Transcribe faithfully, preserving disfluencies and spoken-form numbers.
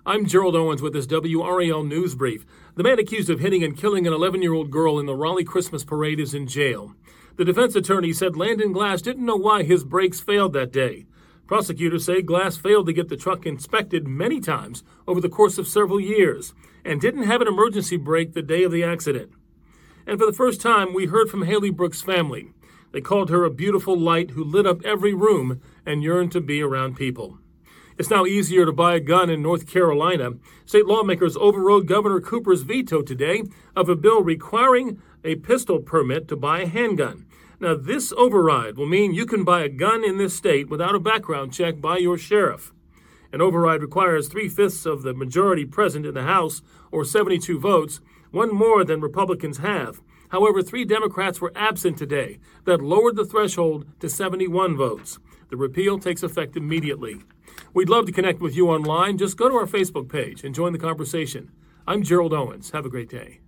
I'm Gerald Owens with this W R A L News Brief. The man accused of hitting and killing an eleven-year-old girl in the Raleigh Christmas parade is in jail. The defense attorney said Landon Glass didn't know why his brakes failed that day. Prosecutors say Glass failed to get the truck inspected many times over the course of several years and didn't have an emergency brake the day of the accident. And for the first time, we heard from Haley Brooks' family. They called her a beautiful light who lit up every room and yearned to be around people. It's now easier to buy a gun in North Carolina. State lawmakers overrode Governor Cooper's veto today of a bill requiring a pistol permit to buy a handgun. Now, this override will mean you can buy a gun in this state without a background check by your sheriff. An override requires three-fifths of the majority present in the House, or seventy-two votes, one more than Republicans have. However, three Democrats were absent today. That lowered the threshold to seventy-one votes. The repeal takes effect immediately. We'd love to connect with you online. Just go to our Facebook page and join the conversation. I'm Gerald Owens. Have a great day.